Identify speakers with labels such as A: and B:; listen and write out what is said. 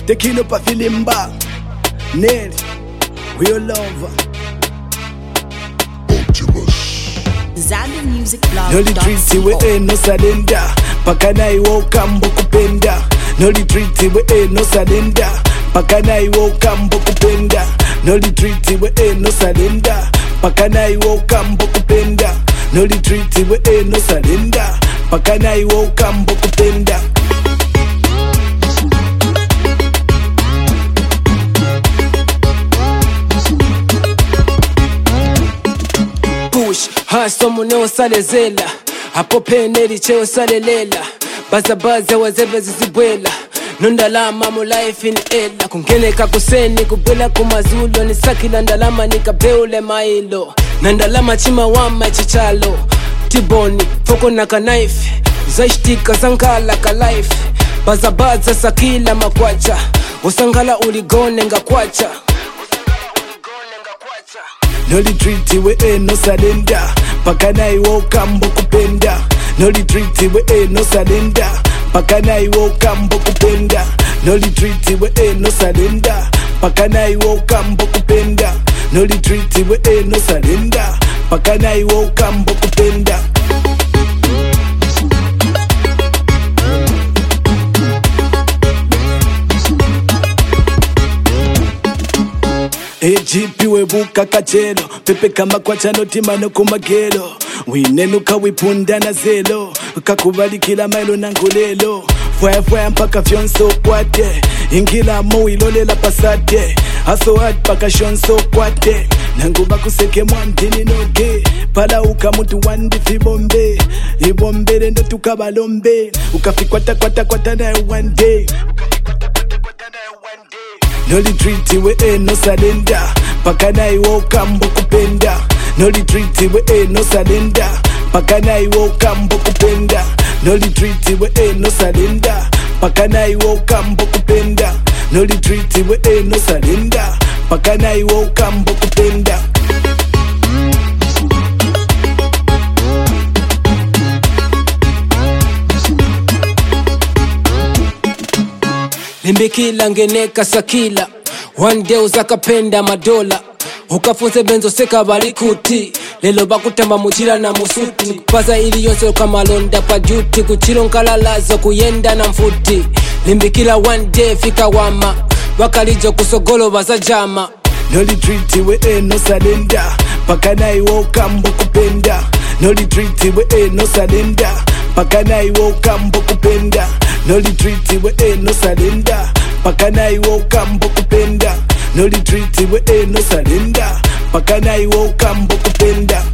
A: taking up a feeling back. Ned, real love. No retreat, we ain't no surrender. Pakana iwo kambo kupenda. No retreat, we ain't no surrender. Pakana iwo kambo kupenda. No retreat, we ain't no surrender. Pakana iwo kambo kupenda. No retreat, we ain't no surrender. Pakana iwo kambo kupenda. Push, hustle muneo salezela. Hapo peneli cheo salelela. Baza wazebe zizibwela. Nondalama mu life in ela. Kungeleka kuseni kubela kumazulo. Nisakila ndalama nikabeule mailo. Nandalama chima wama chichalo. Tiboni, foko naka knife. Zaishtika zankala ka life. Baza sakila makwacha. Usangala uligone nga kwacha. No retreat, we ain't no surrender. Pakana iwo kambo kupenda. No retreat, we ain't no surrender. Pakana iwo kambo kupenda. No retreat, we ain't no surrender. Pakana iwo kambo kupenda. No retreat, we ain't no surrender. Pakana iwo kambo kupenda. Ejipi webuka kachelo. Pepe kama kwa chano timano kumagelo. Winenuka wipunda na zelo. Kakubali kila mailo nangulelo. Fwaya mpaka fyonso kwate. Ingila mo ilole la pasate. Aso hard paka shonso kwate. Nanguba kuseke mwantini noge. Pala uka mutu wandi fibombe. Ibombe rendo tukabalombe. Ukafikwata kwata na one day. No retreat, we ain't no surrender. Pakana iwo kambo kupenda. No retreat, we ain't no surrender. Pakana iwo kambo kupenda. No retreat, we ain't no surrender. Pakana iwo kambo kupenda. No retreat, we ain't no surrender. Pakana iwo kambo kupenda. Limbikila ngeneka sakila. One day uzakapenda madola. Ukafunze benzo seka balikuti. Lelo bakutamba muchila na musuti. Kupaza ili yose kama londa pa duty. Kuchilo nkalalazo kuyenda na mfuti. Limbikila one day fika wama. Wakalijo kusogolo baza jama. No retreat, we ain't no surrender. Pakana iwo kambo kupenda. No retreat, we ain't no surrender. Pakana iwo kambo kupenda. No retreat, we ain't no surrender. Pakana iwo kambo kupenda. No retreat, we ain't no surrender. Pakana iwo kambo kupenda.